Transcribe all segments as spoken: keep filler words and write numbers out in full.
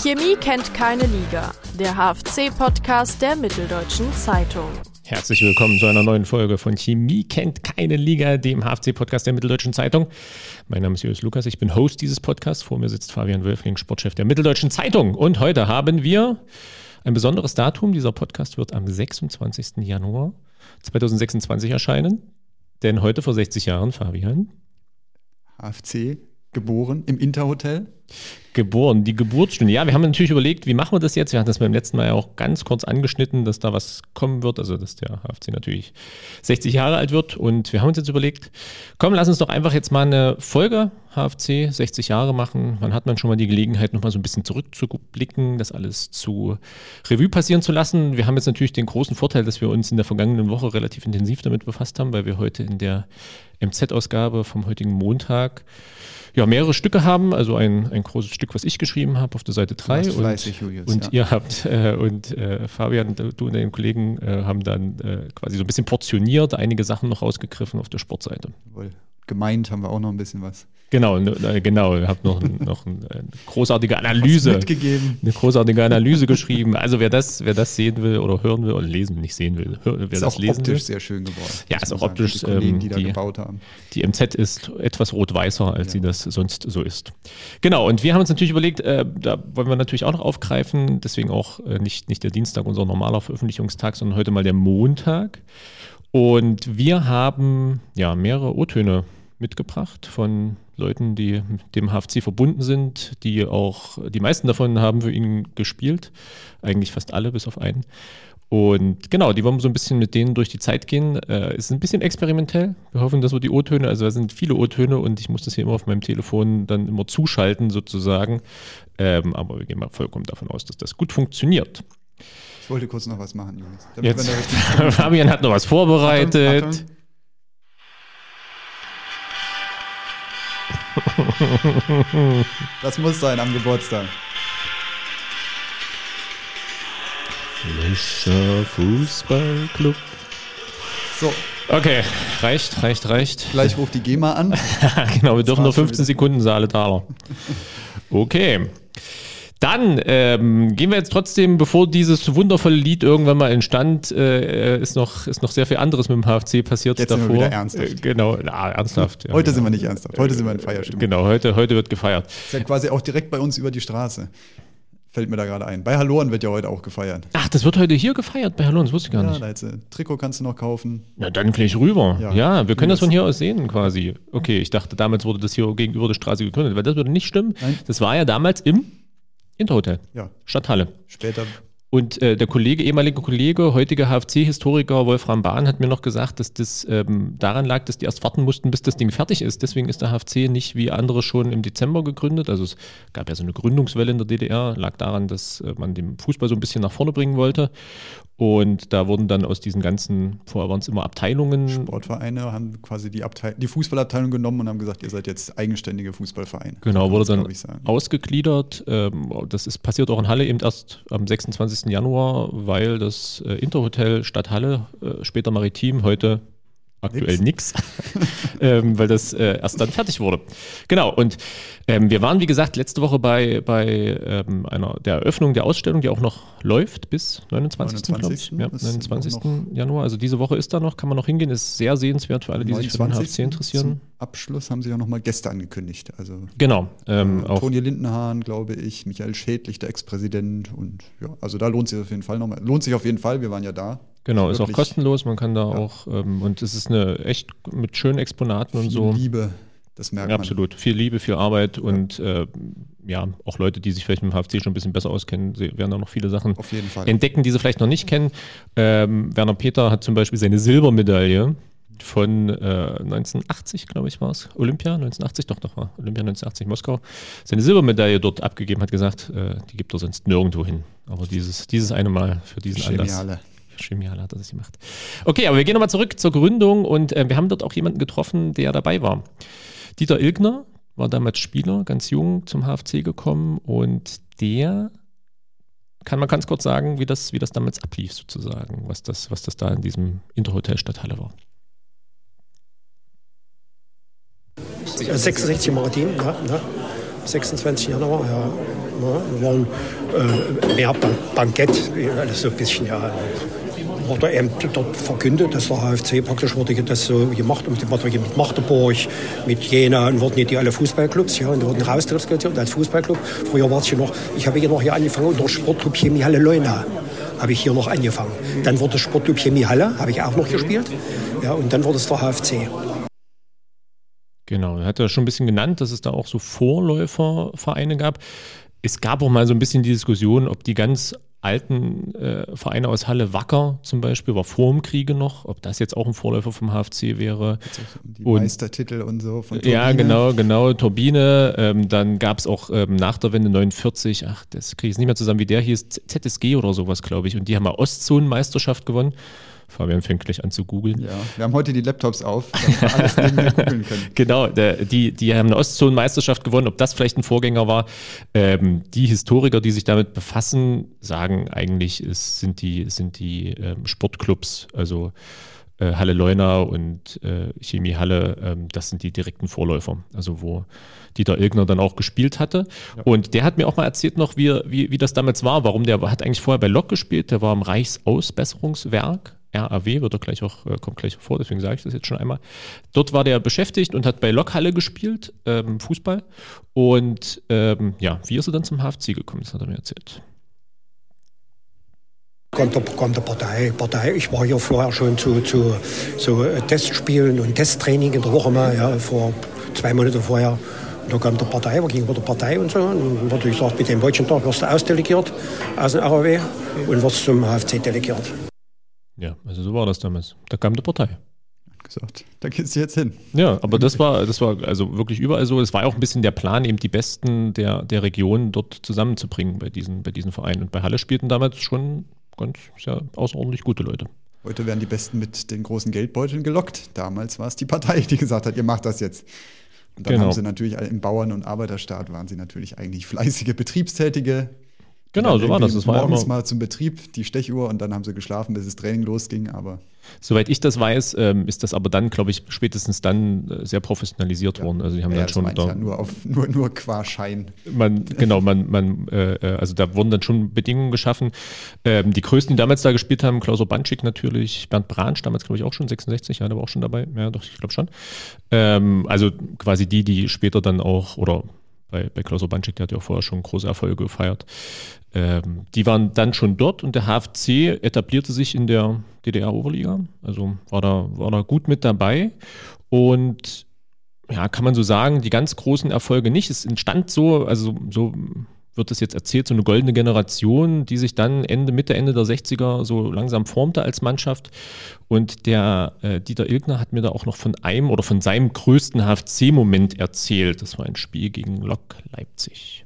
Chemie kennt keine Liga. Der H F C-Podcast der Mitteldeutschen Zeitung. Herzlich willkommen zu einer neuen Folge von Chemie kennt keine Liga, dem H F C-Podcast der Mitteldeutschen Zeitung. Mein Name ist Julius Lukas, ich bin Host dieses Podcasts. Vor mir sitzt Fabian Wölfling, Sportchef der Mitteldeutschen Zeitung. Und heute haben wir ein besonderes Datum. Dieser Podcast wird am sechsundzwanzigsten Januar zweitausendsechsundzwanzig erscheinen. Denn heute vor sechzig Jahren, Fabian. H F C, geboren im Interhotel. Geboren, die Geburtsstunde. Ja, wir haben natürlich überlegt, wie machen wir das jetzt? Wir hatten das beim letzten Mal ja auch ganz kurz angeschnitten, dass da was kommen wird, also dass der H F C natürlich sechzig Jahre alt wird. Und wir haben uns jetzt überlegt, komm, lass uns doch einfach jetzt mal eine Folge H F C sechzig Jahre machen. Wann hat man schon mal die Gelegenheit, nochmal so ein bisschen zurückzublicken, das alles zu Revue passieren zu lassen? Wir haben jetzt natürlich den großen Vorteil, dass wir uns in der vergangenen Woche relativ intensiv damit befasst haben, weil wir heute in der M Z-Ausgabe vom heutigen Montag ja, mehrere Stücke haben, also ein, ein großes Stück, was ich geschrieben habe auf der Seite drei. Du fleißig, Julius, und ja. ihr habt, äh, und äh, Fabian, du und deine Kollegen äh, haben dann äh, quasi so ein bisschen portioniert, einige Sachen noch rausgegriffen auf der Sportseite. Jawohl. Gemeint haben wir auch noch ein bisschen was. Genau, ne, genau. Ihr habt noch, noch eine, eine großartige Analyse mitgegeben. Eine großartige Analyse geschrieben. Also wer das, wer das sehen will oder hören will oder lesen, nicht sehen will, hör, wer ist das auch lesen optisch will. sehr schön geworden. Ja, ist auch optisch. Die Kollegen, ähm, die da die, gebaut haben. Die M Z ist etwas rot-weißer, als ja. sie das sonst so ist. Genau, und wir haben uns natürlich überlegt, äh, da wollen wir natürlich auch noch aufgreifen, deswegen auch äh, nicht, nicht der Dienstag, unser normaler Veröffentlichungstag, sondern heute mal der Montag. Und wir haben ja mehrere O-Töne mitgebracht von Leuten, die mit dem H F C verbunden sind, die auch, die meisten davon haben für ihn gespielt, eigentlich fast alle, bis auf einen. Und genau, die wollen wir so ein bisschen mit denen durch die Zeit gehen. Es äh, ist ein bisschen experimentell. Wir hoffen, dass wir die O-Töne, also da sind viele O-Töne und ich muss das hier immer auf meinem Telefon dann immer zuschalten sozusagen. Ähm, aber wir gehen mal vollkommen davon aus, dass das gut funktioniert. Ich wollte kurz noch was machen, Jungs. Jetzt, Fabian hat noch was vorbereitet. Achtung, Achtung. Das muss sein am Geburtstag. Lescher Fußballclub. So. Okay, reicht, reicht, reicht. Gleich ruft die GEMA an. Genau, wir dürfen nur fünfzehn Sekunden Saale Taler. Okay. Dann ähm, gehen wir jetzt trotzdem, bevor dieses wundervolle Lied irgendwann mal entstand, äh, ist, noch, ist noch sehr viel anderes mit dem H F C passiert jetzt davor. Sind wir wieder ernsthaft. Äh, genau, na, ernsthaft. Ja, heute genau. sind wir nicht ernsthaft, heute sind wir in Feierstimmung. Genau, heute, heute wird gefeiert. Ist ja quasi auch direkt bei uns über die Straße. Fällt mir da gerade ein. Bei Halloren wird ja heute auch gefeiert. Ach, das wird heute hier gefeiert bei Halloren, das wusste ich gar ja, nicht. Da jetzt, äh, Trikot kannst du noch kaufen. Na, dann gleich rüber. Ja, ja wir können das das von hier aus sehen quasi. Okay, ich dachte, damals wurde das hier gegenüber der Straße gegründet, weil das würde nicht stimmen. Nein. Das war ja damals im Interhotel. Ja. Stadthalle. Später. Und äh, der Kollege, ehemalige Kollege, heutiger H F C-Historiker Wolfram Bahn hat mir noch gesagt, dass das ähm, daran lag, dass die erst warten mussten, bis das Ding fertig ist. Deswegen ist der H F C nicht wie andere schon im Dezember gegründet. Also es gab ja so eine Gründungswelle in der D D R, lag daran, dass äh, man den Fußball so ein bisschen nach vorne bringen wollte. Und da wurden dann aus diesen ganzen, vorher waren es immer Abteilungen. Sportvereine haben quasi die, Abteil- die Fußballabteilung genommen und haben gesagt, ihr seid jetzt eigenständige Fußballvereine. Genau, wurde dann ausgegliedert. Das ist passiert auch in Halle eben erst am sechsundzwanzigsten Januar, weil das Interhotel Stadthalle, später Maritim, heute aktuell nix, ähm, weil das äh, erst dann fertig wurde. Genau, und ähm, wir waren, wie gesagt, letzte Woche bei, bei ähm, einer der Eröffnung der Ausstellung, die auch noch läuft bis neunundzwanzigsten neunundzwanzigsten glaube ich. Ja, neunundzwanzigsten Januar, also diese Woche ist da noch, kann man noch hingehen, ist sehr sehenswert für alle, die sich für den H F C interessieren. Zum Abschluss haben sie ja nochmal Gäste angekündigt. Also genau. Ähm, äh, auch Toni Lindenhahn, glaube ich, Michael Schädlich, der Ex-Präsident und ja, also da lohnt sich auf jeden Fall nochmal, lohnt sich auf jeden Fall, wir waren ja da. Genau, ist auch kostenlos, man kann da ja. auch, ähm, und es ist eine echt mit schönen Exponaten und viel so. Liebe, das merkt man. Absolut, viel Liebe, viel Arbeit ja. und äh, ja, auch Leute, die sich vielleicht mit dem H F C schon ein bisschen besser auskennen, sie werden da noch viele Sachen auf jeden Fall entdecken, die sie vielleicht noch nicht kennen. Ähm, Werner Peter hat zum Beispiel seine Silbermedaille von äh, neunzehnhundertachtzig, glaube ich, war es, Olympia, neunzehnhundertachtzig, doch, doch, war Olympia neunzehnhundertachtzig, Moskau, seine Silbermedaille dort abgegeben, hat gesagt, äh, die gibt er sonst nirgendwo hin. Aber dieses, dieses eine Mal für diesen Anlass. Chemiale hat er das gemacht. Okay, aber wir gehen nochmal zurück zur Gründung und äh, wir haben dort auch jemanden getroffen, der dabei war. Dieter Ilgner war damals Spieler, ganz jung zum H F C gekommen und der kann man ganz kurz sagen, wie das, wie das damals ablief sozusagen, was das, was das da in diesem Interhotel Stadthalle war. sechsundsechzig Marathon, ja, ja. sechsundzwanzigsten Januar, ja. Ja, wir waren äh, mehr Bank- Bankett, alles so ein bisschen, ja. Wurde eben dort verkündet, dass der H F C praktisch wurde das so gemacht, und wurde mit Magdeburg, mit Jena, und wurden die alle Fußballclubs, ja, und wurden rausdiskutiert als Fußballclub. Früher war es hier noch, ich habe hier noch hier angefangen unter Sportclub Chemie Halle Leuna, habe ich hier noch angefangen. Dann wurde Sportclub Chemie Halle, habe ich auch noch gespielt, ja, und dann wurde es der H F C. Genau, er hat ja schon ein bisschen genannt, dass es da auch so Vorläufervereine gab. Es gab auch mal so ein bisschen die Diskussion, ob die ganz alten äh, Vereine aus Halle, Wacker zum Beispiel, war vor dem Kriege noch, ob das jetzt auch ein Vorläufer vom H F C wäre. Die und, Meistertitel und so von Turbine. Ja, genau, genau, Turbine. Ähm, dann gab es auch ähm, nach der Wende neunundvierzig, ach, das kriege ich jetzt nicht mehr zusammen, wie der hieß, Z S G oder sowas, glaube ich. Und die haben mal Ostzonenmeisterschaft gewonnen. Fabian fängt gleich an zu googeln. Ja, wir haben heute die Laptops auf, damit wir alles nebenher googeln können. Genau, der, die, die haben eine Ostzonenmeisterschaft gewonnen. Ob das vielleicht ein Vorgänger war, ähm, die Historiker, die sich damit befassen, sagen eigentlich, es sind die, sind die ähm, Sportclubs, also äh, Halle Leuna und äh, Chemie Halle, ähm, das sind die direkten Vorläufer, also wo Dieter Ilgner dann auch gespielt hatte. Ja. Und der hat mir auch mal erzählt noch, wie, wie, wie das damals war, warum der hat eigentlich vorher bei Lok gespielt, der war im Reichsausbesserungswerk. R A W wird er gleich auch, kommt gleich vor, deswegen sage ich das jetzt schon einmal. Dort war der beschäftigt und hat bei Lok Halle gespielt, ähm, Fußball. Und ähm, ja, wie ist er dann zum H F C gekommen? Das hat er mir erzählt. Kommt der, kommt der Partei, Partei. Ich war hier vorher schon zu, zu so Testspielen und Testtraining in der Woche mal, ja, vor zwei Monaten vorher. Und da kam der Partei, wir gingen über der Partei und so. Und dann wurde gesagt, mit dem heutigen Tag wirst du ausdelegiert aus dem R A W und wirst zum H F C delegiert. Ja, also so war das damals. Da kam die Partei. Gesagt, da gehst du jetzt hin. Ja, aber das war, das war also wirklich überall so. Es war auch ein bisschen der Plan, eben die Besten der, der Region dort zusammenzubringen bei diesen, bei diesen Vereinen. Und bei Halle spielten damals schon ganz ja, außerordentlich gute Leute. Heute werden die Besten mit den großen Geldbeuteln gelockt. Damals war es die Partei, die gesagt hat, ihr macht das jetzt. Und dann genau. haben sie natürlich im Bauern- und Arbeiterstaat waren sie natürlich eigentlich fleißige Betriebstätige. Genau, so war das. Das war morgens immer mal zum Betrieb, die Stechuhr, und dann haben sie geschlafen, bis das Training losging. Aber soweit ich das weiß, ähm, ist das aber dann, glaube ich, spätestens dann äh, sehr professionalisiert ja. worden. Also die haben ja, dann schon da, ja nur auf nur nur qua Schein. Man, genau, man, man, äh, also da wurden dann schon Bedingungen geschaffen. Ähm, die größten, die damals da gespielt haben, Klaus Urbanschik natürlich, Bernd Bransch, damals glaube ich auch schon sechsundsechzig, ja, der war auch schon dabei. Ja, doch, ich glaube schon. Ähm, also quasi die, die später dann auch oder Bei, bei Klaus Urbanschik, der hat ja auch vorher schon große Erfolge gefeiert. Ähm, die waren dann schon dort und der H F C etablierte sich in der D D R-Oberliga. Also war da, war da gut mit dabei. Und ja, kann man so sagen, die ganz großen Erfolge nicht. Es entstand so, also so wird es jetzt erzählt, so eine goldene Generation, die sich dann Ende, Mitte, Ende der sechziger so langsam formte als Mannschaft. Und der äh, Dieter Ilgner hat mir da auch noch von einem oder von seinem größten H F C-Moment erzählt. Das war ein Spiel gegen Lok Leipzig.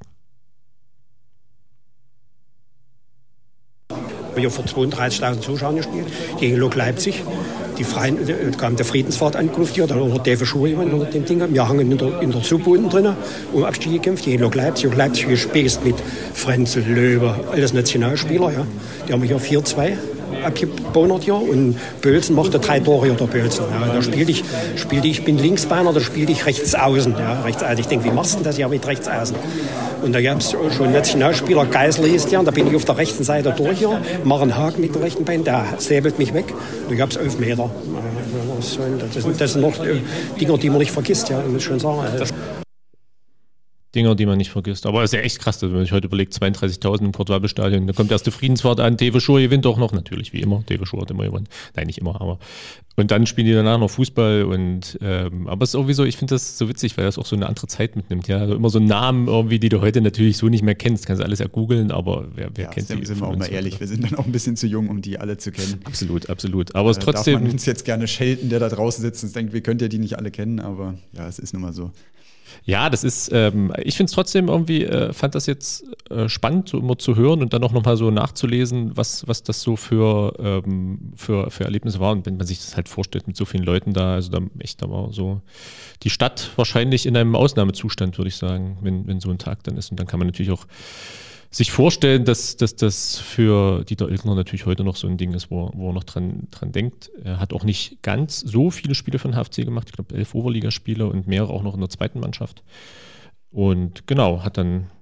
Wir haben vor zweiunddreißigtausend Zuschauern gespielt, gegen Lok Leipzig. Die Freien, da kam der Friedensfahrt angerufen hier, da unter Dave Schuhe unter dem Ding. Wir hangen in der, in der Zug unten drin, um Abstieg gekämpft, gegen Lok Leipzig. Lok Leipzig gespielt mit Frenzel, Löwe, alles Nationalspieler. Ja. Die haben wir hier vier zwei abgebonert hier und Bölzen machte drei Tore hier, der Bölzen. Ja. Da spielte ich, spielte ich, bin Linksbeiner, da spielte ich rechts außen. Ja, rechts außen. Ich denke, wie machst du denn das? Ja, mit rechts außen. Und da gab es schon Nationalspieler, Geisler hieß der, und da bin ich auf der rechten Seite durch hier, mache einen Haken mit dem rechten Bein, der säbelt mich weg. Und da gab es elf Meter. Das sind, das sind noch Dinger, die man nicht vergisst, ja, muss ich schon sagen. Also Dinger, die man nicht vergisst. Aber es ist ja echt krass, wenn man sich heute überlegt, zweiunddreißigtausend im Portwabelstadion, da kommt erst die Friedensfahrt an, Dave Schur gewinnt doch noch, natürlich, wie immer, Dave Schur hat immer gewonnen. Nein, nicht immer, aber und dann spielen die danach noch Fußball und ähm, aber es ist sowieso, ich finde das so witzig, weil das auch so eine andere Zeit mitnimmt, ja, also immer so Namen irgendwie, die du heute natürlich so nicht mehr kennst, kannst du alles ja googeln, aber wer, wer ja, kennt die? Sind wir auch mal ehrlich, wir sind dann auch ein bisschen zu jung, um die alle zu kennen. Absolut, absolut, aber es ist trotzdem... Darf man uns jetzt gerne schelten, der da draußen sitzt und denkt, wir könnt ja die nicht alle kennen, aber ja, es ist nun mal so. Ja, das ist, ähm, ich finde es trotzdem irgendwie, äh, fand das jetzt äh, spannend, so immer zu hören und dann auch nochmal so nachzulesen, was, was das so für, ähm, für, für Erlebnisse war. Und wenn man sich das halt vorstellt mit so vielen Leuten da, also da echt, da war so die Stadt wahrscheinlich in einem Ausnahmezustand, würde ich sagen, wenn, wenn so ein Tag dann ist. Und dann kann man natürlich auch sich vorstellen, dass, dass das für Dieter Ilgner natürlich heute noch so ein Ding ist, wo, wo er noch dran, dran denkt. Er hat auch nicht ganz so viele Spiele für den H F C gemacht. Ich glaube, elf Oberligaspiele und mehrere auch noch in der zweiten Mannschaft. Und genau, hat dann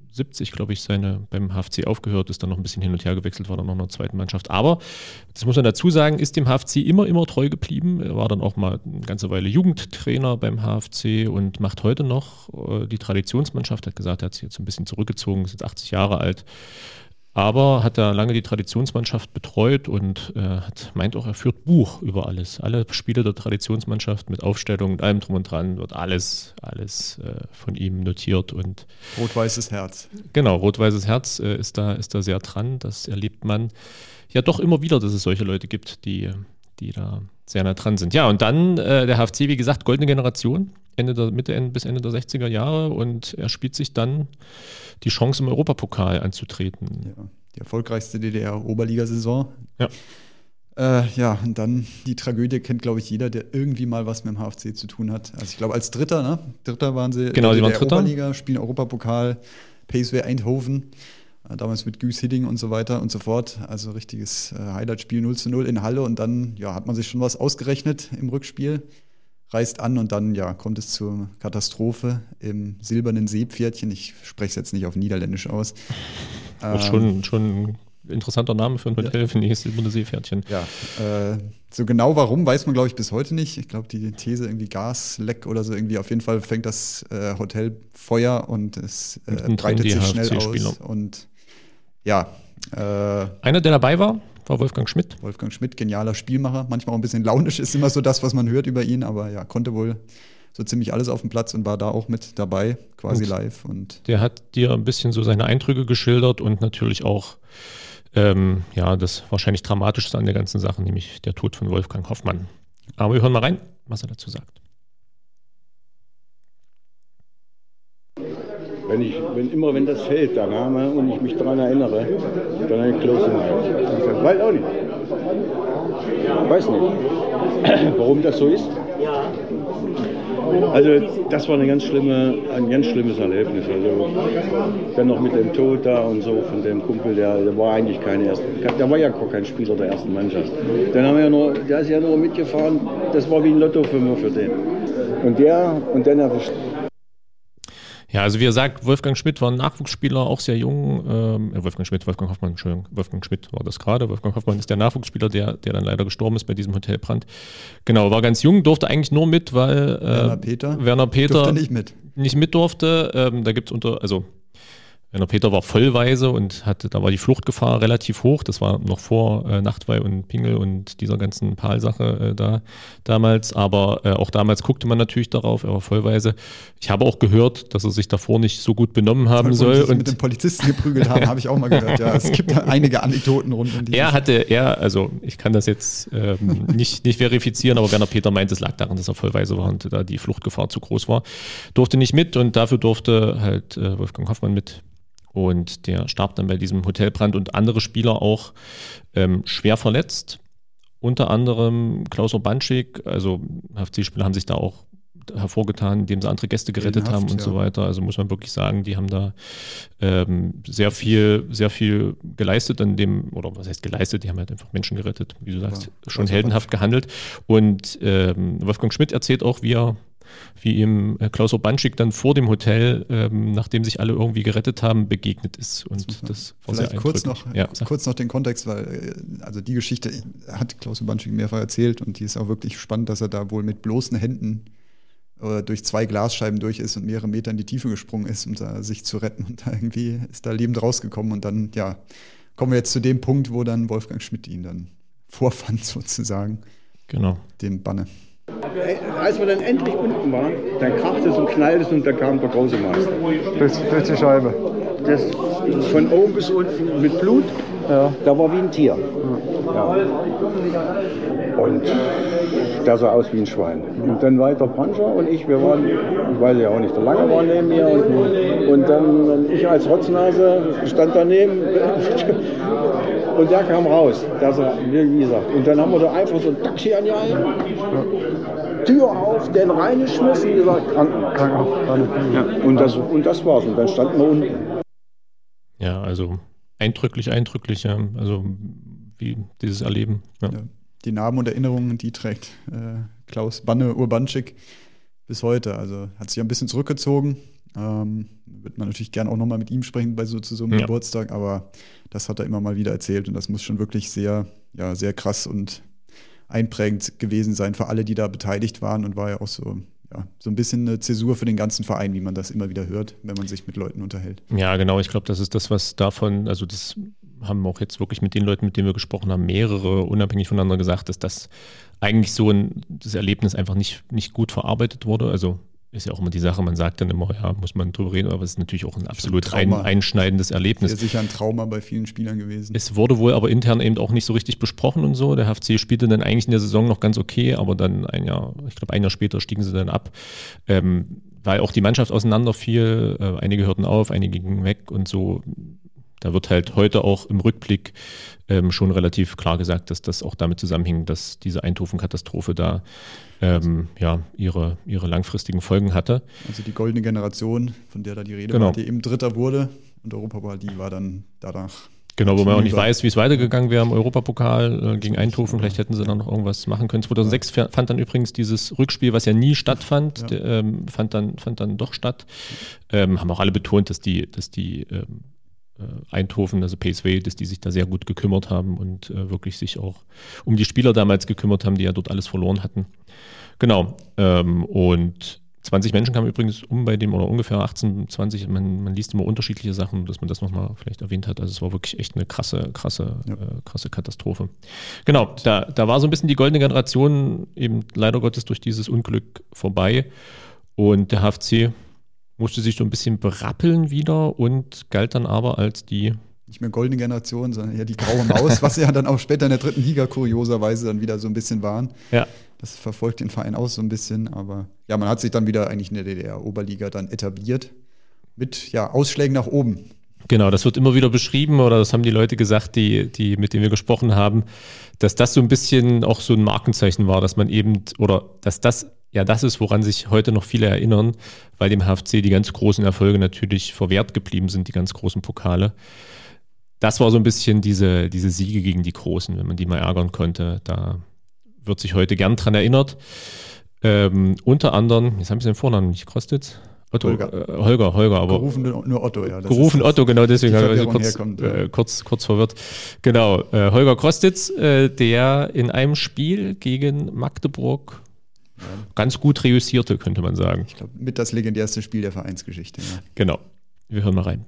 siebzig, glaube ich, seine beim H F C aufgehört, ist dann noch ein bisschen hin und her gewechselt, war dann noch in der zweiten Mannschaft. Aber, das muss man dazu sagen, ist dem H F C immer, immer treu geblieben. Er war dann auch mal eine ganze Weile Jugendtrainer beim H F C und macht heute noch äh, die Traditionsmannschaft. Er hat gesagt, er hat sich jetzt ein bisschen zurückgezogen, ist jetzt achtzig Jahre alt. Aber hat da lange die Traditionsmannschaft betreut und äh, hat, meint auch, er führt Buch über alles. Alle Spiele der Traditionsmannschaft mit Aufstellung und allem drum und dran wird alles, alles äh, von ihm notiert. Und Rot-weißes Herz. Genau, rot-weißes Herz äh, ist, da, ist da sehr dran. Das erlebt man ja doch immer wieder, dass es solche Leute gibt, die, die da sehr nah dran sind. Ja, und dann äh, der H F C, wie gesagt, goldene Generation, Ende der, Mitte Ende, bis Ende der sechziger Jahre, und er spielt sich dann die Chance, im Europapokal anzutreten. Ja, die erfolgreichste D D R-Oberligasaison. Ja. Äh, ja, und dann die Tragödie kennt, glaube ich, jeder, der irgendwie mal was mit dem H F C zu tun hat. Also ich glaube, als Dritter, ne? Dritter waren sie genau, in der der Oberliga, spielen Europapokal, P S V Eindhoven, äh, damals mit Guus Hiddink und so weiter und so fort. Also richtiges äh, Highlight-Spiel null zu null in Halle, und dann ja, hat man sich schon was ausgerechnet im Rückspiel. Reist an und dann ja, kommt es zur Katastrophe im silbernen Seepferdchen. Ich spreche es jetzt nicht auf Niederländisch aus. Ähm, schon, schon ein interessanter Name für ein Hotel, ja. Finde ich, das silberne Seepferdchen. Ja, äh, so genau warum, weiß man, glaube ich, bis heute nicht. Ich glaube, die These irgendwie Gasleck oder so irgendwie. Auf jeden Fall fängt das äh, Hotel Feuer und es äh, breitet sich schnell aus. Und ja. Äh, Einer, der dabei war, war Wolfgang Schmidt. Wolfgang Schmidt, genialer Spielmacher. Manchmal auch ein bisschen launisch, ist immer so das, was man hört über ihn. Aber ja, konnte wohl so ziemlich alles auf dem Platz und war da auch mit dabei, quasi und live. Und der hat dir ein bisschen so seine Eindrücke geschildert und natürlich auch ähm, ja, das wahrscheinlich Dramatischste an der ganzen Sache, nämlich der Tod von Wolfgang Hoffmann. Aber wir hören mal rein, was er dazu sagt. Wenn ich, wenn immer wenn das fällt, der Name, und ich mich daran erinnere, dann ein Closing Night. Weiß auch nicht. Weiß nicht, warum das so ist. Also das war eine ganz schlimme, ein ganz schlimmes Erlebnis. Also dann noch mit dem Tod da und so von dem Kumpel, der, der war eigentlich kein erster, der war ja gar kein Spieler der ersten Mannschaft. Dann haben wir ja nur, der ist ja nur mitgefahren, das war wie ein Lottofünfer für den. Und der, und dann erwischt. Ja, also wie er sagt, Wolfgang Schmidt war ein Nachwuchsspieler, auch sehr jung. Ähm, Wolfgang Schmidt, Wolfgang Hoffmann, Entschuldigung, Wolfgang Schmidt war das gerade. Wolfgang Hoffmann ist der Nachwuchsspieler, der, der dann leider gestorben ist bei diesem Hotelbrand. Genau, war ganz jung, durfte eigentlich nur mit, weil äh, Werner Peter, Werner Peter durfte nicht mit. Nicht mit durfte. Ähm, da gibt es unter, also Werner Peter war vollweise und hatte, da war die Fluchtgefahr relativ hoch. Das war noch vor äh, Nachtwey und Pingel und dieser ganzen Pal-Sache äh, da damals. Aber äh, auch damals guckte man natürlich darauf, er war vollweise. Ich habe auch gehört, dass er sich davor nicht so gut benommen haben soll. Und mit den Polizisten geprügelt haben, habe ich auch mal gehört. Ja, es gibt da einige Anekdoten rund um die. Er hatte, er, also ich kann das jetzt ähm, nicht, nicht verifizieren, aber Werner Peter meint, es lag daran, dass er vollweise war und da die Fluchtgefahr zu groß war. Durfte nicht mit und dafür durfte halt äh, Wolfgang Hoffmann mit. Und der starb dann bei diesem Hotelbrand und andere Spieler auch ähm, schwer verletzt. Unter anderem Klaus Urbanschik, also H F C-Spieler haben sich da auch hervorgetan, indem sie andere Gäste gerettet Heldenhaft, haben und ja. so weiter. Also muss man wirklich sagen, die haben da ähm, sehr viel, sehr viel geleistet an dem, oder was heißt geleistet, die haben halt einfach Menschen gerettet, wie du sagst, ja, schon heldenhaft gehandelt. Und ähm, Wolfgang Schmidt erzählt auch, wie er wie ihm Klaus Urbanschik dann vor dem Hotel, ähm, nachdem sich alle irgendwie gerettet haben, begegnet ist. Und das, das war vielleicht sehr kurz noch, ja, kurz noch den Kontext, weil also die Geschichte hat Klaus Urbanschik mehrfach erzählt und die ist auch wirklich spannend, dass er da wohl mit bloßen Händen äh, durch zwei Glasscheiben durch ist und mehrere Meter in die Tiefe gesprungen ist, um da sich zu retten. Und da irgendwie ist da lebend rausgekommen. Und dann, ja, kommen wir jetzt zu dem Punkt, wo dann Wolfgang Schmidt ihn dann vorfand, sozusagen. Genau. Dem Banne. Als wir dann endlich unten waren, dann krachte es und knallte es und da kam der große Meister. Bis, bis die Scheibe. Das von oben bis unten mit Blut, ja. Da war wie ein Tier. Ja. Und der sah aus wie ein Schwein. Und dann weiter Pancher und ich, wir waren, ich weiß ja auch nicht, der Lange war neben mir und, und dann ich als Rotznase stand daneben und der kam raus. Der sah, wie gesagt. Und dann haben wir da einfach so ein Taxi an die Eier. Tür auf, den reingeschmissen, gesagt, Krankenhaus. Krankenhaus. Ja, und, das, und das war's. Und dann standen wir unten. Ja, also eindrücklich, eindrücklich, ja. Also wie dieses Erleben. Ja. Ja, die Namen und Erinnerungen, die trägt äh, Klaus Banne Urbanschik bis heute. Also hat sich ein bisschen zurückgezogen. Ähm, wird man natürlich gerne auch nochmal mit ihm sprechen bei so, zu so einem ja. Geburtstag, aber das hat er immer mal wieder erzählt und das muss schon wirklich sehr, ja, sehr krass und einprägend gewesen sein für alle, die da beteiligt waren und war ja auch so, ja, so ein bisschen eine Zäsur für den ganzen Verein, wie man das immer wieder hört, wenn man sich mit Leuten unterhält. Ja, genau. Ich glaube, das ist das, was davon, also das haben auch jetzt wirklich mit den Leuten, mit denen wir gesprochen haben, mehrere unabhängig voneinander gesagt, dass das eigentlich so ein, das Erlebnis einfach nicht, nicht gut verarbeitet wurde. Also ist ja auch immer die Sache, man sagt dann immer, ja, muss man drüber reden, aber es ist natürlich auch ein absolut ein, einschneidendes Erlebnis. Ist ja sicher ein Trauma bei vielen Spielern gewesen. Es wurde wohl aber intern eben auch nicht so richtig besprochen und so. Der H F C spielte dann eigentlich in der Saison noch ganz okay, aber dann ein Jahr, ich glaube ein Jahr später stiegen sie dann ab, ähm, weil auch die Mannschaft auseinanderfiel. Äh, einige hörten auf, einige gingen weg und so. Da wird halt heute auch im Rückblick ähm, schon relativ klar gesagt, dass das auch damit zusammenhing, dass diese Eindhoven-Katastrophe da ähm, ja, ihre, ihre langfristigen Folgen hatte. Also die goldene Generation, von der da die Rede genau. war, die eben Dritter wurde und Europapokal, die war dann danach. Genau, wo man auch nicht weiß, wie es weitergegangen wäre im Europapokal äh, gegen Eindhoven. Vielleicht hätten sie dann noch irgendwas machen können. zweitausendsechs ja. fand dann übrigens dieses Rückspiel, was ja nie stattfand, ja. der, ähm, fand, dann, fand dann doch statt. Ähm, haben auch alle betont, dass die, dass die ähm, Eindhoven, also P S V, dass die sich da sehr gut gekümmert haben und äh, wirklich sich auch um die Spieler damals gekümmert haben, die ja dort alles verloren hatten. Genau. Ähm, und zwanzig Menschen kamen übrigens um bei dem, oder ungefähr achtzehn, zwanzig, man, man liest immer unterschiedliche Sachen, dass man das nochmal vielleicht erwähnt hat. Also es war wirklich echt eine krasse, krasse, ja. äh, krasse Katastrophe. Genau, da, da war so ein bisschen die goldene Generation eben leider Gottes durch dieses Unglück vorbei und der H F C musste sich so ein bisschen berappeln wieder und galt dann aber als die nicht mehr goldene Generation, sondern eher die graue Maus, was sie ja dann auch später in der dritten Liga kurioserweise dann wieder so ein bisschen waren. Ja. Das verfolgt den Verein auch so ein bisschen, aber ja, man hat sich dann wieder eigentlich in der D D R-Oberliga dann etabliert mit ja, Ausschlägen nach oben. Genau, das wird immer wieder beschrieben oder das haben die Leute gesagt, die, die, mit denen wir gesprochen haben, dass das so ein bisschen auch so ein Markenzeichen war, dass man eben, oder dass das ja das ist, woran sich heute noch viele erinnern, weil dem H F C die ganz großen Erfolge natürlich verwehrt geblieben sind, die ganz großen Pokale. Das war so ein bisschen diese, diese Siege gegen die Großen, wenn man die mal ärgern konnte. Da wird sich heute gern dran erinnert. Ähm, unter anderem, jetzt haben Sie den Vornamen nicht, Krostitz? Otto, Holger. Äh, Holger, Holger, aber. Gerufen nur Otto, ja. Das gerufen Otto, genau, deswegen habe ich kurz, herkommt, ja. äh, kurz, kurz verwirrt. Genau, äh, Holger Krostitz, äh, der in einem Spiel gegen Magdeburg ja. ganz gut reüssierte, könnte man sagen. Ich glaube, mit das legendärste Spiel der Vereinsgeschichte. Ja. Genau, wir hören mal rein.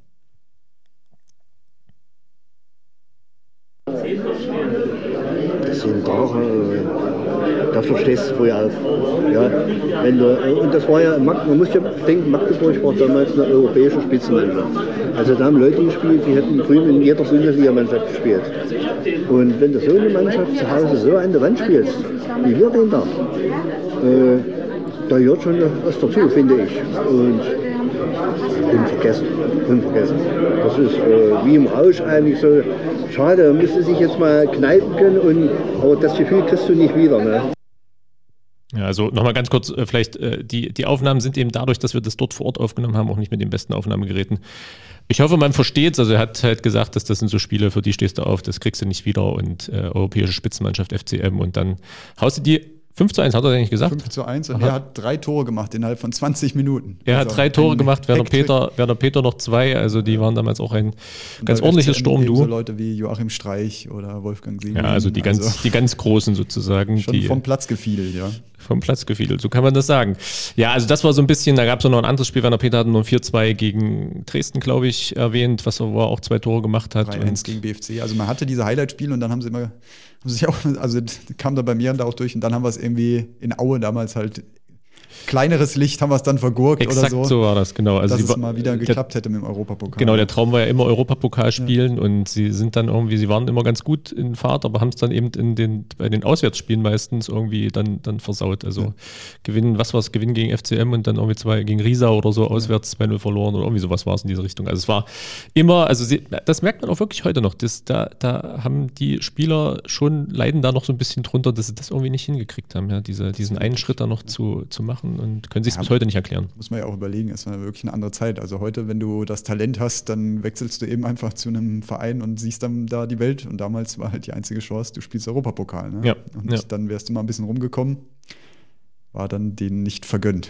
Das sind Tage, da verstehst du früher auf. Ja, wenn du, und das war ja, man muss ja denken, Magdeburg war damals eine europäische Spitzenmannschaft. Also da haben Leute gespielt, die hätten früher in jeder Bundesliga-Mannschaft gespielt. Und wenn du so eine Mannschaft zu Hause so an der Wand spielst, wie wir den da, äh, da gehört schon was dazu, finde ich. Und unvergessen, unvergessen. Das ist äh, wie im Rausch eigentlich so. Schade, man müsste sich jetzt mal kneipen können, und, aber das Gefühl kriegst du nicht wieder. Ne? Ja, also nochmal ganz kurz, äh, vielleicht, äh, die, die Aufnahmen sind eben dadurch, dass wir das dort vor Ort aufgenommen haben, auch nicht mit den besten Aufnahmegeräten. Ich hoffe, man versteht es. Also er hat halt gesagt, dass das sind so Spiele, für die stehst du auf, das kriegst du nicht wieder und äh, europäische Spitzenmannschaft F C M und dann haust du die fünf zu eins, hat er eigentlich gesagt? fünf zu eins und Aha. er hat drei Tore gemacht innerhalb von zwanzig Minuten. Er also hat drei Tore gemacht, Werner Peter, Werner Peter noch zwei, also die waren damals auch ein und ganz ordentliches Sturmduo. So Leute wie Joachim Streich oder Wolfgang Siemens. Ja, also die ganz, also die ganz Großen sozusagen. Schon die, vom Platz gefiedelt, ja. Vom Platz gefiedelt, so kann man das sagen. Ja, also das war so ein bisschen, da gab es noch ein anderes Spiel, Werner Peter hat nur vier zwei gegen Dresden, glaube ich, erwähnt, was er auch zwei Tore gemacht hat. drei eins gegen B F C, also man hatte diese Highlight-Spiele und dann haben sie immer, haben sich auch, also kam da bei mir da auch durch und dann haben wir es irgendwie in Aue damals halt kleineres Licht haben wir es dann vergurkt Exakt oder so. so war das, genau. Also dass es war, mal wieder geklappt hätte mit dem Europapokal. Genau, der Traum war ja immer Europapokal spielen ja. und sie sind dann irgendwie, sie waren immer ganz gut in Fahrt, aber haben es dann eben in den, bei den Auswärtsspielen meistens irgendwie dann, dann versaut. Also ja. gewinnen, was war es, Gewinn gegen F C M und dann irgendwie zwei gegen Riesa oder so, auswärts zwei null verloren oder irgendwie sowas war es in diese Richtung. Also es war immer, also sie, das merkt man auch wirklich heute noch, das, da, da haben die Spieler schon, leiden da noch so ein bisschen drunter, dass sie das irgendwie nicht hingekriegt haben, ja, diese, diesen einen Schritt da noch ja. zu, zu machen. Und können sich es ja, bis heute nicht erklären. Muss man ja auch überlegen, es war wirklich eine andere Zeit. Also heute, wenn du das Talent hast, dann wechselst du eben einfach zu einem Verein und siehst dann da die Welt. Und damals war halt die einzige Chance, du spielst Europapokal. Ne? Ja, und ja. dann wärst du mal ein bisschen rumgekommen, war dann denen nicht vergönnt.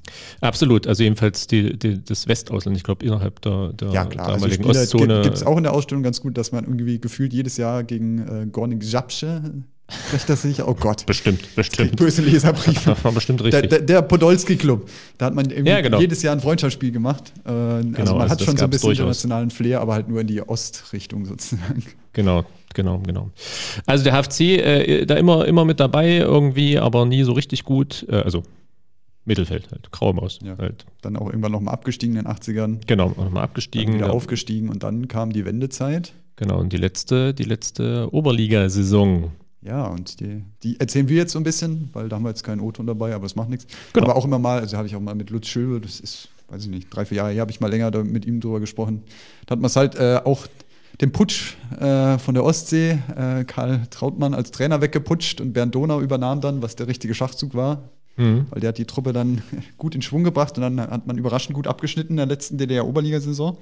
Absolut, also jedenfalls die, die, das Westausland, ich glaube innerhalb der, der Ja, klar. damaligen Also Ostzone. Gibt es auch in der Ausstellung ganz gut, dass man irgendwie gefühlt jedes Jahr gegen äh, Gornik Zabrze, spricht das sich? Oh Gott. Bestimmt, bestimmt. Böse Leserbriefe. Das war bestimmt richtig. Der, der, der Podolski-Club. Da hat man irgendwie Ja, genau. jedes Jahr ein Freundschaftsspiel gemacht. Äh, also Genau, man also hat das schon so ein gab's bisschen durchaus. internationalen Flair, aber halt nur in die Ostrichtung sozusagen. Genau, genau, genau. Also der H F C, äh, da immer, immer mit dabei irgendwie, aber nie so richtig gut. Äh, also Mittelfeld halt, graue Maus. Ja. Halt. Dann auch irgendwann nochmal abgestiegen in den achtzigern. Genau, nochmal Dann abgestiegen. wieder Ja. aufgestiegen und dann kam die Wendezeit. Genau, und die letzte, die letzte Oberligasaison. Ja, und die, die erzählen wir jetzt so ein bisschen, weil da haben wir jetzt keinen O-Ton dabei, aber das macht nichts. Genau. Aber auch immer mal, also habe ich auch mal mit Lutz Schilbe, das ist, weiß ich nicht, drei, vier Jahre her, habe ich mal länger da mit ihm drüber gesprochen. Da hat man es halt äh, auch den Putsch äh, von der Ostsee, äh, Karl Trautmann als Trainer weggeputscht und Bernd Donau übernahm dann, was der richtige Schachzug war. Mhm. Weil der hat die Truppe dann gut in Schwung gebracht und dann hat man überraschend gut abgeschnitten in der letzten D D R-Oberligasaison.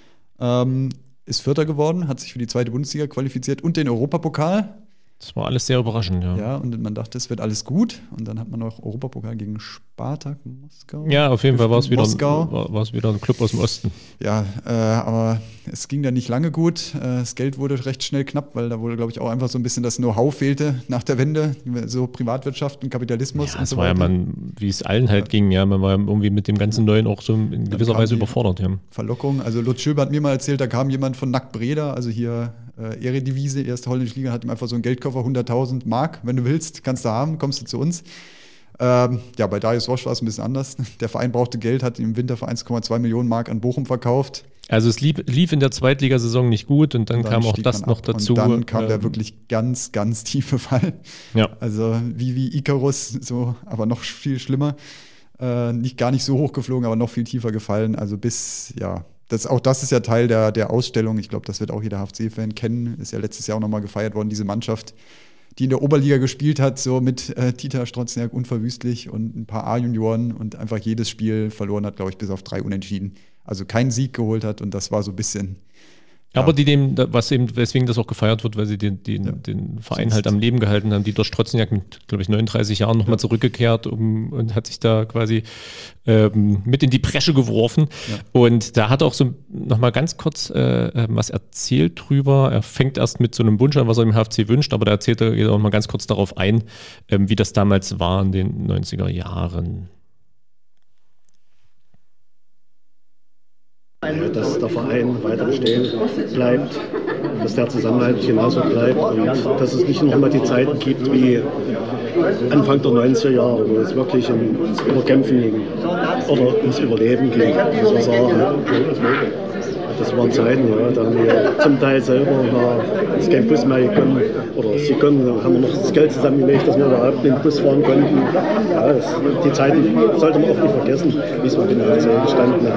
Ähm, ist Vierter geworden, hat sich für die zweite Bundesliga qualifiziert und den Europapokal. Das war alles sehr überraschend, ja. Ja, und man dachte, es wird alles gut. Und dann hat man auch Europapokal gegen Spartak Moskau. Ja, auf jeden Fall war es wieder, Moskau. war, war es wieder ein Club aus dem Osten. Ja, äh, aber es ging dann nicht lange gut. Äh, das Geld wurde recht schnell knapp, weil da wurde, glaube ich, auch einfach so ein bisschen das Know-how fehlte nach der Wende. So Privatwirtschaft und Kapitalismus Ja, und es so war ja weiter. man, wie es allen halt ging, ja, man war ja irgendwie mit dem ganzen Neuen auch so in gewisser kam Weise die- überfordert, ja. Verlockung. Also Lutz Schilbe hat mir mal erzählt, da kam jemand von Nack Breda, also hier äh, Eredivisie, erste holländische Liga, hat ihm einfach so einen Geldkoffer, hunderttausend Mark, wenn du willst, kannst du haben, kommst du zu uns. Ähm, ja, bei Darius Wosch war es ein bisschen anders. Der Verein brauchte Geld, hat im Winter für eins Komma zwei Millionen Mark an Bochum verkauft. Also es lief, lief in der Zweitligasaison nicht gut und dann, Und dann kam auch stieg das man noch ab. dazu. Und dann kam der ähm, wirklich ganz, ganz tiefe Fall. Ja. Also wie, wie Icarus, so, aber noch viel schlimmer. Äh, nicht, gar nicht so hoch geflogen, aber noch viel tiefer gefallen. Also bis, ja, das, auch das ist ja Teil der, der Ausstellung. Ich glaube, das wird auch jeder H F C-Fan kennen. Ist ja letztes Jahr auch nochmal gefeiert worden, diese Mannschaft, die in der Oberliga gespielt hat, so mit äh, Dieter Strozniak unverwüstlich und ein paar A-Junioren und einfach jedes Spiel verloren hat, glaube ich, bis auf drei Unentschieden. Also keinen Sieg geholt hat und das war so ein bisschen. Aber die dem, was eben, weswegen das auch gefeiert wird, weil sie den, den, Ja. den Verein Sonst- halt am Leben gehalten haben. Dieter Strozniak mit, glaube ich, neununddreißig Jahren nochmal zurückgekehrt um, und hat sich da quasi ähm, mit in die Bresche geworfen. Ja. Und da hat er auch so nochmal ganz kurz äh, äh, was erzählt drüber. Er fängt erst mit so einem Wunsch an, was er im H F C wünscht, aber da erzählt er geht auch mal ganz kurz darauf ein, ähm, wie das damals war in den neunziger Jahren. Dass der Verein weiter bestehen bleibt, dass der Zusammenhalt genauso bleibt und dass es nicht noch mal die Zeiten gibt wie Anfang der neunziger Jahre, wo es wirklich ums Überkämpfen ging oder ums Überleben ging, muss man sagen. Das waren Zeiten, ja, da haben wir zum Teil selber na, ist kein Bus mehr gekommen oder sie kommen, dann haben wir noch das Geld zusammengelegt, dass wir überhaupt den Bus fahren konnten. Ja, das, die Zeiten sollte man auch nicht vergessen, wie es mit den F C gestanden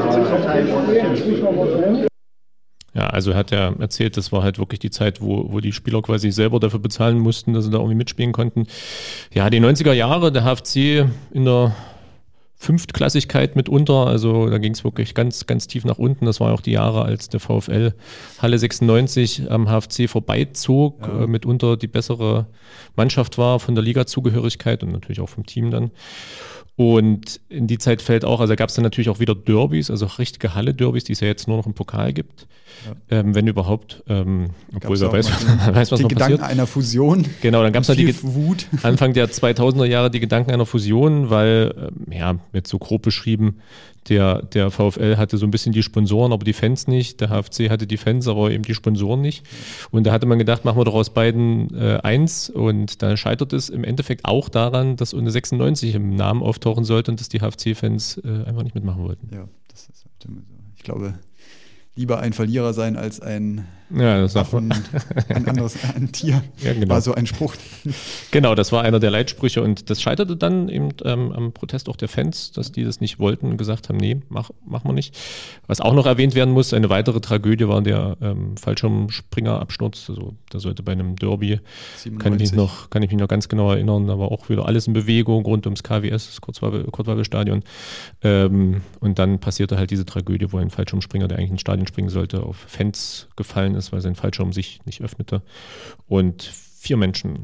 hat. Ja, also er hat ja erzählt, das war halt wirklich die Zeit, wo, wo die Spieler quasi selber dafür bezahlen mussten, dass sie da irgendwie mitspielen konnten. Ja, die neunziger Jahre, der H F C in der Fünftklassigkeit mitunter, also da ging es wirklich ganz, ganz tief nach unten. Das war auch die Jahre, als der VfL Halle sechsundneunzig am H F C vorbeizog, Ja. äh, mitunter die bessere Mannschaft war von der Ligazugehörigkeit und natürlich auch vom Team dann. Und in die Zeit fällt auch, also da gab es dann natürlich auch wieder Derbys, also auch richtige Halle-Derbys, die es ja jetzt nur noch im Pokal gibt, Ja. ähm, wenn überhaupt, ähm, obwohl Gab's wer auch weiß, mal wer weiß, was die noch Gedanken passiert. einer Fusion. Genau, dann gab es noch die viel Wut. Anfang der zweitausender Jahre die Gedanken einer Fusion, weil, ähm, ja, jetzt so grob beschrieben, der, der VfL hatte so ein bisschen die Sponsoren, aber die Fans nicht. Der H F C hatte die Fans, aber eben die Sponsoren nicht. Und da hatte man gedacht, machen wir doch aus beiden äh, eins. Und da scheitert es im Endeffekt auch daran, dass eine sechsundneunzig im Namen auftauchen sollte und dass die H F C-Fans äh, einfach nicht mitmachen wollten. Ja, das ist halt immer so. Ich glaube, lieber ein Verlierer sein als ein Ja, das sagt Affen, man. ein anderes ein Tier. Ja, genau. War so ein Spruch. Genau, das war einer der Leitsprüche und das scheiterte dann eben ähm, am Protest auch der Fans, dass die das nicht wollten und gesagt haben, nee, mach, machen wir nicht. Was auch noch erwähnt werden muss, eine weitere Tragödie war der ähm, Fallschirmspringerabsturz. Also da sollte bei einem Derby, kann ich, mich noch, kann ich mich noch ganz genau erinnern, da war auch wieder alles in Bewegung rund ums K W S, das Kurzwahlstadion. Ähm, und dann passierte halt diese Tragödie, wo ein Fallschirmspringer, der eigentlich ins Stadion springen sollte, auf Fans gefallen ist, weil sein Fallschirm sich nicht öffnete und vier Menschen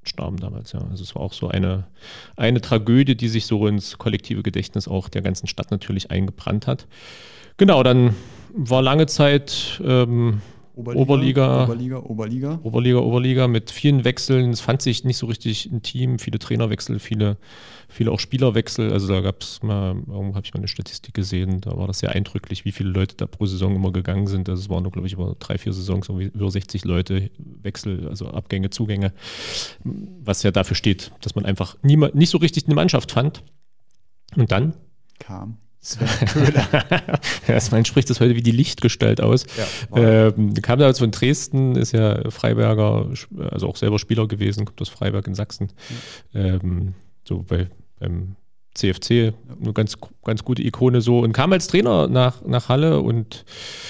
starben damals, ja. Also es war auch so eine, eine Tragödie, die sich so ins kollektive Gedächtnis auch der ganzen Stadt natürlich eingebrannt hat. Genau, dann war lange Zeit ähm, Oberliga, Oberliga, Oberliga, Oberliga. Oberliga, Oberliga mit vielen Wechseln. Es fand sich nicht so richtig ein Team, viele Trainerwechsel, viele, viele auch Spielerwechsel. Also da gab es mal, irgendwo habe ich mal eine Statistik gesehen, da war das sehr eindrücklich, wie viele Leute da pro Saison immer gegangen sind. Also es waren nur, glaube ich, über drei, vier Saisons irgendwie über sechzig Leute Wechsel, also Abgänge, Zugänge, was ja dafür steht, dass man einfach niemand, nicht so richtig eine Mannschaft fand. Und dann kam Sven Köhler. Ja, man spricht das heute wie die Lichtgestalt aus. Ja, wow. ähm, kam damals von Dresden, ist ja Freiberger, also auch selber Spieler gewesen, kommt aus Freiberg in Sachsen. Mhm. Ähm, so bei, beim C F C, eine ganz, ganz gute Ikone so, und kam als Trainer nach, nach Halle und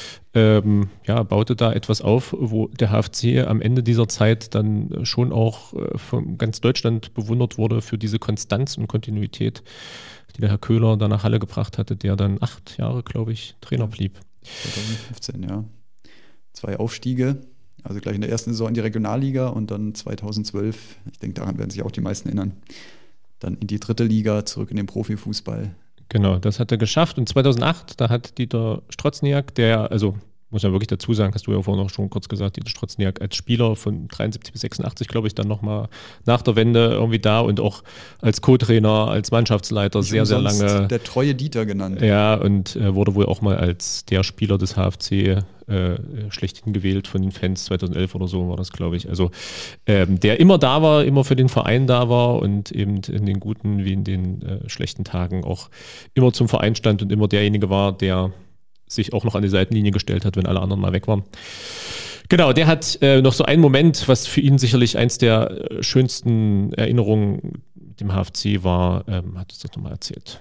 ähm, ja, baute da etwas auf, wo der H F C am Ende dieser Zeit dann schon auch äh, von ganz Deutschland bewundert wurde für diese Konstanz und Kontinuität, die der Herr Köhler dann nach Halle gebracht hatte, der dann acht Jahre, glaube ich, Trainer blieb. zwanzig fünfzehn, ja. Zwei Aufstiege, also gleich in der ersten Saison in die Regionalliga und dann zweitausendzwölf, ich denke, daran werden sich auch die meisten erinnern, dann in die dritte Liga, zurück in den Profifußball. Genau, das hat er geschafft. Und zweitausendacht, da hat Dieter Strotzniak, der, also muss man wirklich dazu sagen, hast du ja vorhin auch schon kurz gesagt, Dieter Strotzniak als Spieler von dreiundsiebzig bis sechsundachtzig, glaube ich, dann nochmal nach der Wende irgendwie da und auch als Co-Trainer, als Mannschaftsleiter Nicht sehr, sehr lange. Der treue Dieter genannt. Ja, und äh, wurde wohl auch mal als der Spieler des H F C äh, schlechthin gewählt von den Fans, zweitausendelf oder so war das, glaube ich. Also ähm, der immer da war, immer für den Verein da war und eben in den guten wie in den äh, schlechten Tagen auch immer zum Verein stand und immer derjenige war, der sich auch noch an die Seitenlinie gestellt hat, wenn alle anderen mal weg waren. Genau, der hat äh, noch so einen Moment, was für ihn sicherlich eins der äh, schönsten Erinnerungen mit dem H F C war, ähm, hat uns das nochmal erzählt.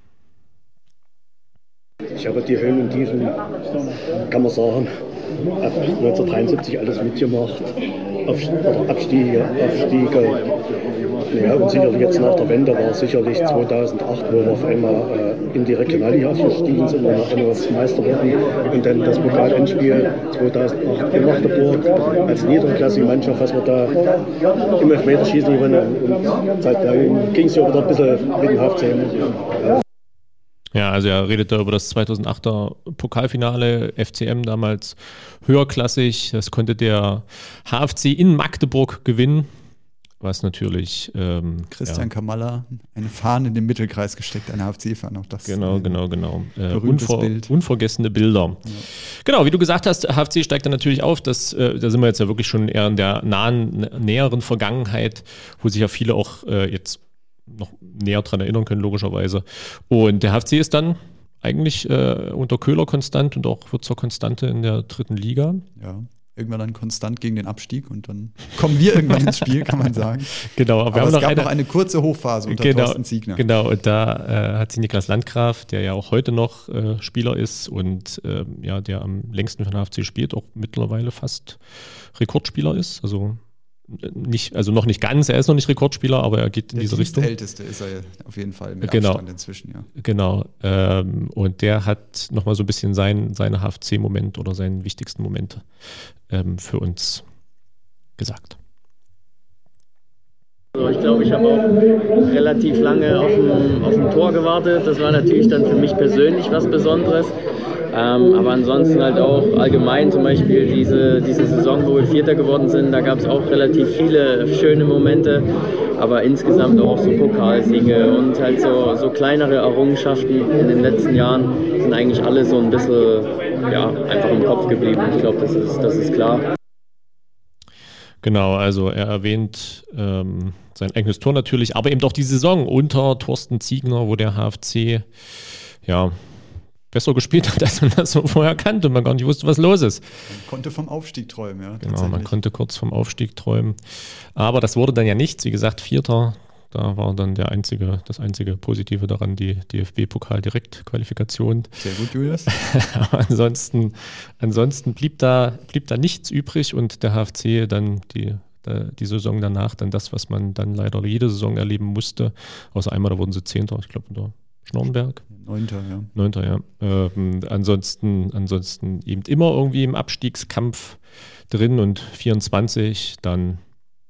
Ich habe die Höhen und Tiefen, kann man sagen, ab neunzehnhundertdreiundsiebzig alles mitgemacht, Auf, oder Abstiege, Aufstiege. Ja, und sicherlich jetzt nach der Wende war sicherlich zweitausendacht, wo wir auf einmal äh, in die Regionalliga aufgestiegen sind und noch Meister wurden. Und dann das Pokalendspiel zweitausendacht in Magdeburg als niederklassige Mannschaft, was wir da im Elfmeterschießen gewonnen. Und seitdem ging es ja wieder ein bisschen mit dem H F C. Ja. Ja, also er redet da über das zweitausendachter Pokalfinale, F C M damals höherklassig. Das konnte der H F C in Magdeburg gewinnen, was natürlich ähm, Christian ja. Kamalla, eine Fahne in den Mittelkreis gesteckt, eine H F C-Fahne, auch das. Genau, genau, genau. Äh, berühmtes unver- Bild. Unvergessene Bilder. Ja. Genau, wie du gesagt hast, H F C steigt dann natürlich auf. Das, äh, da sind wir jetzt ja wirklich schon eher in der nahen, näheren Vergangenheit, wo sich ja viele auch äh, jetzt noch näher dran erinnern können, logischerweise. Und der H F C ist dann eigentlich äh, unter Köhler konstant und auch wird zur Konstante in der dritten Liga. Ja, irgendwann dann konstant gegen den Abstieg und dann kommen wir irgendwann ins Spiel, kann man sagen. Genau, aber, aber wir haben es noch gab eine, noch eine kurze Hochphase unter genau, Thorsten Ziegner. Genau, und da äh, hat sich Niklas Landgraf, der ja auch heute noch äh, Spieler ist und äh, ja, der am längsten für den H F C spielt, auch mittlerweile fast Rekordspieler ist, also Nicht, also noch nicht ganz, er ist noch nicht Rekordspieler, aber er geht in der diese Richtung. Der älteste ist er auf jeden Fall mit genau. Abstand inzwischen, ja. Genau. Ähm, und der hat nochmal so ein bisschen sein, seine H F C-Moment oder seinen wichtigsten Moment ähm, für uns gesagt. Also ich glaube, ich habe auch relativ lange auf dem, auf dem Tor gewartet. Das war natürlich dann für mich persönlich was Besonderes. Ähm, aber ansonsten halt auch allgemein zum Beispiel diese, diese Saison, wo wir Vierter geworden sind, da gab es auch relativ viele schöne Momente, aber insgesamt auch so Pokalsiege und halt so, so kleinere Errungenschaften in den letzten Jahren sind eigentlich alle so ein bisschen ja, einfach im Kopf geblieben. Ich glaube, das ist, das ist klar. Genau, also er erwähnt ähm, sein eigenes Tor natürlich, aber eben auch die Saison unter Thorsten Ziegner, wo der H F C ja besser gespielt hat, als man das so vorher kannte und man gar nicht wusste, was los ist. Man konnte vom Aufstieg träumen, ja. Genau, man konnte kurz vom Aufstieg träumen. Aber das wurde dann ja nichts. Wie gesagt, Vierter, da war dann der einzige, das einzige Positive daran, die D F B-Pokal-Direktqualifikation. Sehr gut, Julius. Aber ansonsten, ansonsten blieb da, blieb da nichts übrig und der H F C dann die die Saison danach dann das, was man dann leider jede Saison erleben musste. Außer einmal, da wurden sie Zehnter, ich glaube, unter Schnorrenberg. Neunter, ja. Neunter, ja. Ähm, ansonsten, ansonsten eben immer irgendwie im Abstiegskampf drin und vierundzwanzig dann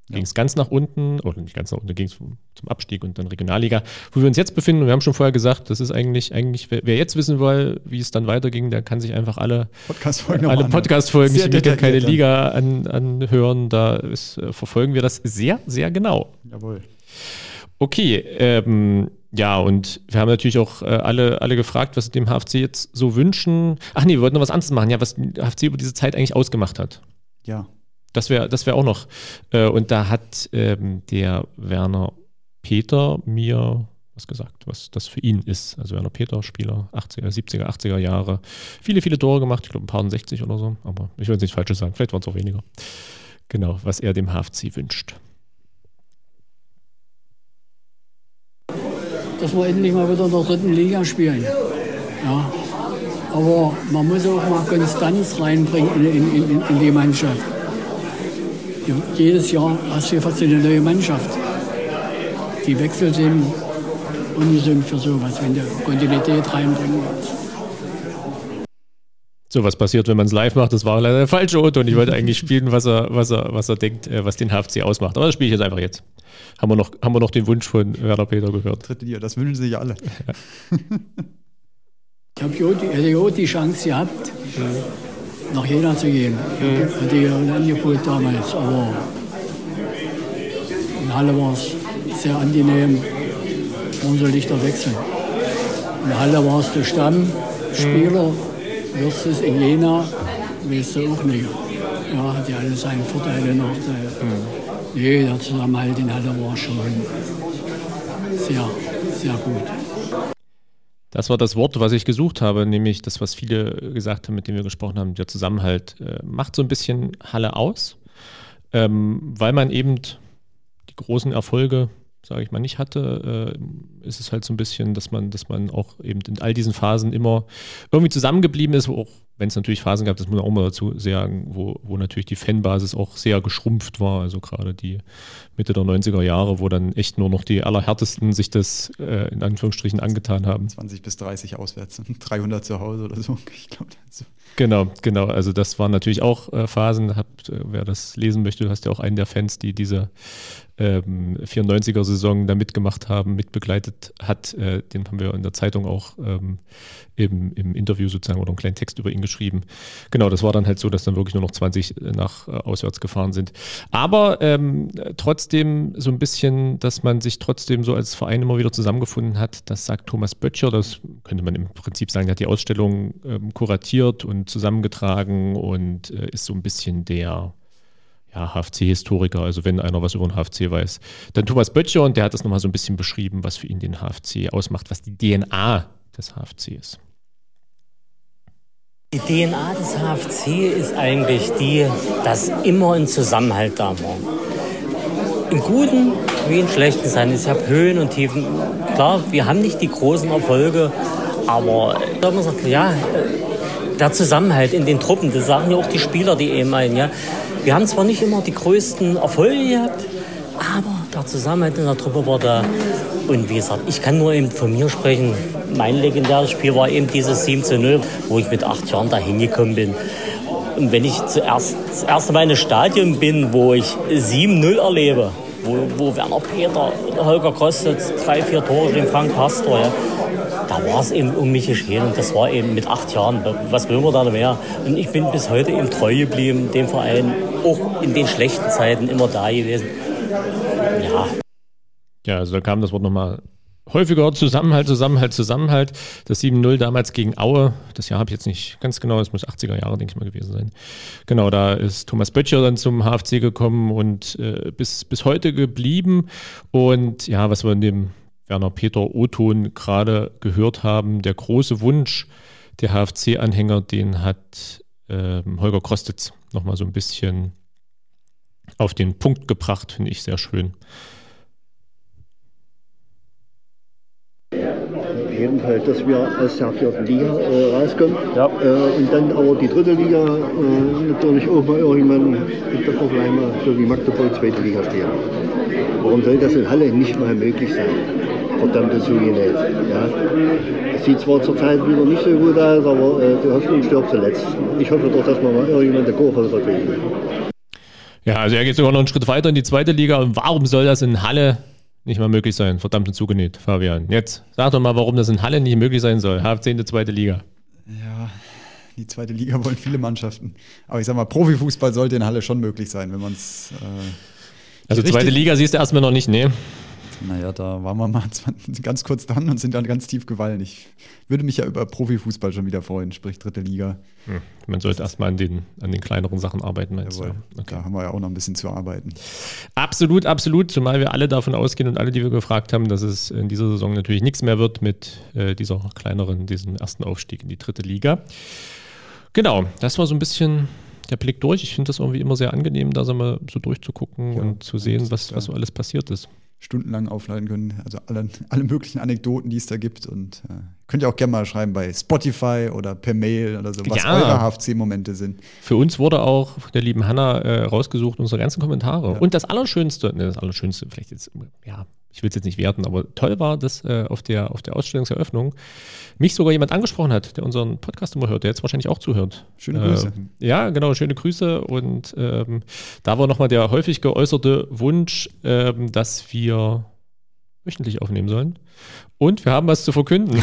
ging es ganz nach unten, oder nicht ganz nach unten, ging es zum Abstieg und dann Regionalliga, wo wir uns jetzt befinden. Und wir haben schon vorher gesagt, das ist eigentlich, eigentlich wer, wer jetzt wissen will, wie es dann weiterging, der kann sich einfach alle Podcast-Folgen, alle Podcast-Folgen, Sehr ich will keine detailliert, Liga an, anhören, da ist, äh, verfolgen wir das sehr, sehr genau. Jawohl. Okay, ähm, ja, und wir haben natürlich auch äh, alle, alle gefragt, was sie dem H F C jetzt so wünschen. Ach nee, wir wollten noch was anderes machen, ja, was der H F C über diese Zeit eigentlich ausgemacht hat. Ja. Das wäre das wär auch noch. Äh, und da hat ähm, der Werner Peter mir was gesagt, was das für ihn ist. Also Werner Peter, Spieler, achtziger, siebziger, achtziger Jahre. Viele, viele Tore gemacht, ich glaube ein paar sechzig oder so, aber ich will jetzt nichts Falsches sagen, vielleicht waren es auch weniger. Genau, was er dem H F C wünscht. Dass wir endlich mal wieder in der dritten Liga spielen. Ja. Aber man muss auch mal Konstanz reinbringen in, in, in, in die Mannschaft. Jedes Jahr hast du fast eine neue Mannschaft. Die Wechsel sind ungesund für sowas, wenn du Kontinuität reinbringen willst. So, was passiert, wenn man es live macht? Das war leider der falsche Otto und ich wollte eigentlich spielen, was er, was er, was er denkt, was den H F C ausmacht. Aber das spiele ich jetzt einfach jetzt. Haben wir noch, haben wir noch den Wunsch von Werner Peter gehört? Dritte Liga, das wünschen sich ja alle. Ja. Ich habe ja auch die Chance gehabt, mhm. nach Jena zu gehen. Ich mhm. hatte ja ein Angebot damals, aber in Halle war es sehr angenehm. Warum soll ich da wechseln? In Halle warst du Stammspieler, mhm. wirst es in Jena, willst du auch nicht. Ja, hat ja alle seine Vorteile, Nachteile. Mhm. Nee, der Zusammenhalt in Halle war schon sehr, sehr gut. Das war das Wort, was ich gesucht habe, nämlich das, was viele gesagt haben, mit denen wir gesprochen haben, der Zusammenhalt äh, macht so ein bisschen Halle aus, ähm, weil man eben die großen Erfolge, sage ich mal, nicht hatte, äh, ist es halt so ein bisschen, dass man, dass man auch eben in all diesen Phasen immer irgendwie zusammengeblieben ist, auch wenn es natürlich Phasen gab, das muss man auch mal dazu sagen, wo, wo natürlich die Fanbasis auch sehr geschrumpft war, also gerade die Mitte der neunziger Jahre, wo dann echt nur noch die Allerhärtesten sich das äh, in Anführungsstrichen angetan haben. zwanzig bis dreißig auswärts, dreihundert zu Hause oder so, ich glaube. So. Genau, genau, also das waren natürlich auch äh, Phasen, habt, äh, wer das lesen möchte, du hast ja auch einen der Fans, die diese ähm, vierundneunziger-Saison da mitgemacht haben, mitbegleitet hat, äh, den haben wir in der Zeitung auch ähm, im, im Interview sozusagen oder einen kleinen Text über ihn geschrieben. Genau, das war dann halt so, dass dann wirklich nur noch zwanzig nach äh, auswärts gefahren sind. Aber ähm, trotzdem so ein bisschen, dass man sich trotzdem so als Verein immer wieder zusammengefunden hat, das sagt Thomas Böttcher, das könnte man im Prinzip sagen, der hat die Ausstellung ähm, kuratiert und zusammengetragen und äh, ist so ein bisschen der ja, H F C-Historiker, also wenn einer was über den H F C weiß. Dann Thomas Böttcher und der hat das nochmal so ein bisschen beschrieben, was für ihn den H F C ausmacht, was die D N A des H F C ist. Die D N A des H F C ist eigentlich die, dass immer ein Zusammenhalt da war. In guten wie in schlechten Zeiten. Ich habe Höhen und Tiefen. Klar, wir haben nicht die großen Erfolge, aber da man sagt, ja, der Zusammenhalt in den Truppen, das sagen ja auch die Spieler, die eben ein, ja. Wir haben zwar nicht immer die größten Erfolge gehabt, aber der Zusammenhalt in der Truppe war da. Und wie gesagt, ich kann nur eben von mir sprechen. Mein legendäres Spiel war eben dieses sieben zu null, wo ich mit acht Jahren da hingekommen bin. Und wenn ich zuerst das erste Mal in einem Stadion bin, wo ich sieben null erlebe, wo, wo Werner Peter, Holger Kostitz, drei, vier Tore gegen Frank Pastor, ja, da war es eben um mich geschehen. Und das war eben mit acht Jahren. Was will man da mehr? Und ich bin bis heute eben treu geblieben, dem Verein, auch in den schlechten Zeiten immer da gewesen. Ja. Ja, also da kam das Wort nochmal häufiger, Zusammenhalt, Zusammenhalt, Zusammenhalt. Das sieben null damals gegen Aue, das Jahr habe ich jetzt nicht ganz genau, es muss achtziger Jahre, denke ich mal, gewesen sein. Genau, da ist Thomas Böttcher dann zum H F C gekommen und äh, bis, bis heute geblieben. Und ja, was wir in dem Werner Peter O-Ton gerade gehört haben, der große Wunsch der H F C-Anhänger, den hat äh, Holger Kostitz nochmal so ein bisschen auf den Punkt gebracht, finde ich sehr schön. Jedenfalls, dass wir aus der vierten Liga äh, rauskommen ja. äh, und dann aber die dritte Liga äh, natürlich auch mal irgendwann in der Vergleiche so wie Magdeburg zweite Liga spielen. Warum soll das in Halle nicht mal möglich sein? Verdammte Zugenäht. Ja. Es sieht zwar zurzeit wieder nicht so gut aus, aber äh, die Hoffnung stirbt zuletzt. Ich hoffe doch, dass wir mal irgendwann die Kurve kriegen. Ja, also er geht sogar noch einen Schritt weiter in die zweite Liga. Und warum soll das in Halle nicht mal möglich sein? Verdammt zugenäht, Fabian. Jetzt sag doch mal, warum das in Halle nicht möglich sein soll. H F C in der zweite Liga. Ja, die zweite Liga wollen viele Mannschaften. Aber ich sag mal, Profifußball sollte in Halle schon möglich sein, wenn man es. Äh, also zweite Liga siehst du erstmal noch nicht, ne? Naja, da waren wir mal ganz kurz dran und sind dann ganz tief gewallen. Ich würde mich ja über Profifußball schon wieder freuen, sprich dritte Liga. Hm. Man sollte erstmal an den, an den kleineren Sachen arbeiten, meinst Jawohl. du? Okay. Da haben wir ja auch noch ein bisschen zu arbeiten. Absolut, absolut. Zumal wir alle davon ausgehen und alle, die wir gefragt haben, dass es in dieser Saison natürlich nichts mehr wird mit äh, dieser kleineren, diesem ersten Aufstieg in die dritte Liga. Genau, das war so ein bisschen der Blick durch. Ich finde das irgendwie immer sehr angenehm, da so mal so durchzugucken ja, und zu sehen, was, was so alles passiert ist. Stundenlang aufladen können, also alle, alle möglichen Anekdoten, die es da gibt. Und äh, könnt ihr auch gerne mal schreiben bei Spotify oder per Mail oder so, was ja. eure H F C-Momente sind. Für uns wurde auch von der lieben Hanna äh, rausgesucht, unsere ganzen Kommentare. Ja. Und das Allerschönste, ne, das Allerschönste, vielleicht jetzt, ja, ich will es jetzt nicht werten, aber toll war, dass äh, auf der, auf der Ausstellungseröffnung mich sogar jemand angesprochen hat, der unseren Podcast immer hört, der jetzt wahrscheinlich auch zuhört. Schöne Grüße. Äh, ja, genau, schöne Grüße. Und ähm, da war nochmal der häufig geäußerte Wunsch, ähm, dass wir wöchentlich aufnehmen sollen. Und wir haben was zu verkünden.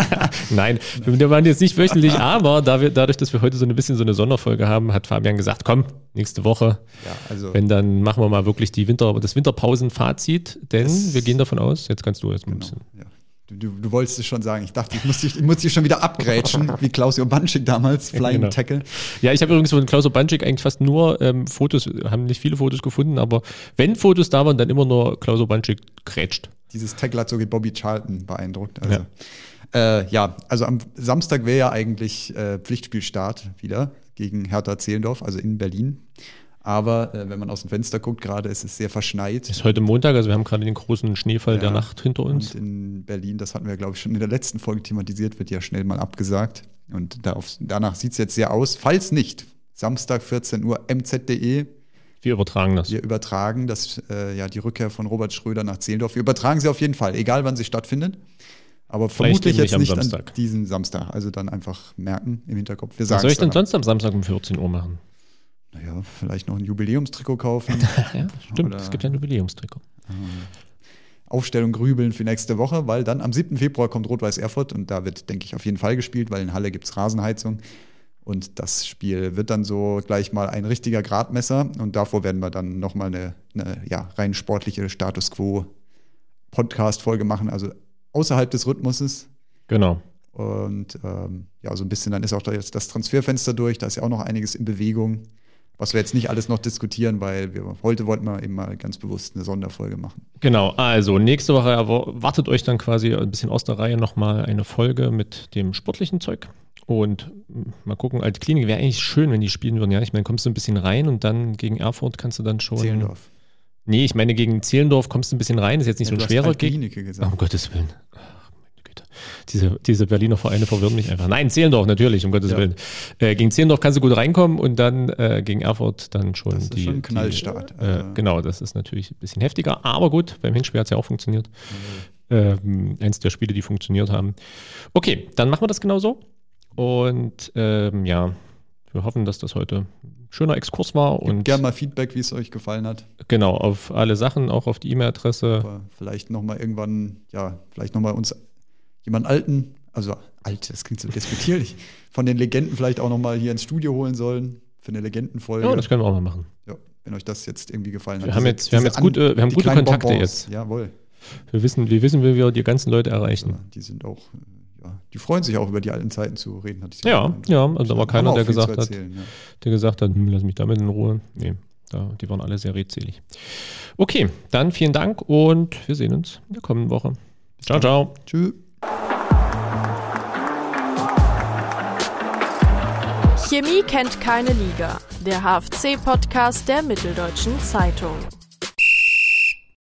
Nein, wir waren jetzt nicht wöchentlich, aber da wir, dadurch, dass wir heute so ein bisschen so eine Sonderfolge haben, hat Fabian gesagt, komm, nächste Woche, ja, also wenn, dann machen wir mal wirklich die Winter, das Winterpausen-Fazit, denn das, wir gehen davon aus, jetzt kannst du jetzt mal genau, ein bisschen. Ja. Du, du, du wolltest es schon sagen. Ich dachte, ich muss dich, ich muss dich schon wieder abgrätschen, wie Klaus Urbanschik damals, Flying genau. Tackle. Ja, ich habe übrigens von Klaus Urbanschik eigentlich fast nur ähm, Fotos, haben nicht viele Fotos gefunden, aber wenn Fotos da waren, dann immer nur Klaus Urbanschik grätscht. Dieses Tackle hat sogar Bobby Charlton beeindruckt. Also, ja. Äh, ja, also am Samstag wäre ja eigentlich äh, Pflichtspielstart wieder gegen Hertha Zehlendorf, also in Berlin. Aber äh, wenn man aus dem Fenster guckt, gerade ist es sehr verschneit. Es ist heute Montag, also wir haben gerade den großen Schneefall ja, der Nacht hinter uns. Und in Berlin, das hatten wir, glaube ich, schon in der letzten Folge thematisiert, wird ja schnell mal abgesagt. Und darauf, danach sieht es jetzt sehr aus. Falls nicht, Samstag vierzehn Uhr, m z punkt de. Wir übertragen das. Wir übertragen das, äh, ja, die Rückkehr von Robert Schröder nach Zehlendorf. Wir übertragen sie auf jeden Fall, egal wann sie stattfindet. Aber Vielleicht vermutlich jetzt nicht Samstag. An diesem Samstag. Also dann einfach merken im Hinterkopf. Wir sagen Was soll ich denn dann sonst am Samstag um vierzehn Uhr machen? Naja, vielleicht noch ein Jubiläumstrikot kaufen. Ja, stimmt, es gibt ja ein Jubiläumstrikot. Aufstellung grübeln für nächste Woche, weil dann am siebten Februar kommt Rot-Weiß Erfurt und da wird, denke ich, auf jeden Fall gespielt, weil in Halle gibt es Rasenheizung. Und das Spiel wird dann so gleich mal ein richtiger Gradmesser. Und davor werden wir dann nochmal eine, eine ja, rein sportliche Status-Quo-Podcast-Folge machen, also außerhalb des Rhythmuses. Genau. Und ähm, ja, so ein bisschen, dann ist auch da jetzt das Transferfenster durch, da ist ja auch noch einiges in Bewegung, was wir jetzt nicht alles noch diskutieren, weil wir heute wollten wir eben mal ganz bewusst eine Sonderfolge machen. Genau, also nächste Woche erwartet euch dann quasi ein bisschen aus der Reihe nochmal eine Folge mit dem sportlichen Zeug. Und mal gucken, Alte Klinik wäre eigentlich schön, wenn die spielen würden. Ja, ich meine, kommst du ein bisschen rein und dann gegen Erfurt kannst du dann schon. Zehlendorf. Nee, ich meine, gegen Zehlendorf kommst du ein bisschen rein. Ist jetzt nicht Ja, so ein du hast schwerer Alte Gegner. Klinik gesagt. Oh, um Gottes Willen. Ach, meine Güte. Diese, diese Berliner Vereine verwirren mich einfach. Nein, Zehlendorf natürlich, um Gottes Ja. Willen. Äh, gegen Zehlendorf kannst du gut reinkommen und dann äh, gegen Erfurt dann schon Das ist die. schon ein Knallstart. Die, äh, genau, das ist natürlich ein bisschen heftiger. Aber gut, beim Hinspiel hat es ja auch funktioniert. Mhm. Ähm, eins der Spiele, die funktioniert haben. Okay, dann machen wir das genau so. Und ähm, ja, wir hoffen, dass das heute ein schöner Exkurs war. Gebt und gerne mal Feedback, wie es euch gefallen hat. Genau, auf alle Sachen, auch auf die E-Mail-Adresse. Aber vielleicht nochmal irgendwann, ja, vielleicht nochmal uns jemanden alten, also alt, das klingt so despektierlich, von den Legenden vielleicht auch nochmal hier ins Studio holen sollen, für eine Legendenfolge. Ja, das können wir auch mal machen. Ja, wenn euch das jetzt irgendwie gefallen Wir hat. haben Diese- jetzt, wir haben diese jetzt gute, wir haben die gute kleinen Kontakte Bonbons. jetzt. Jawohl. Wir wissen, wir wissen, wie wir die ganzen Leute erreichen. Ja, die sind auch, äh, ja, die freuen sich auch über die alten Zeiten zu reden, hatte ich so Ja, den Eindruck. ja, also da war Haben keiner, auch der viel zu gesagt hat, erzählen, ja. der gesagt hat, hm, lass mich damit in Ruhe. Nee, da, die waren alle sehr redselig. Okay, dann vielen Dank und wir sehen uns in der kommenden Woche. Ciao, ciao. Tschüss. Chemie kennt keine Liga. Der H F C-Podcast der Mitteldeutschen Zeitung.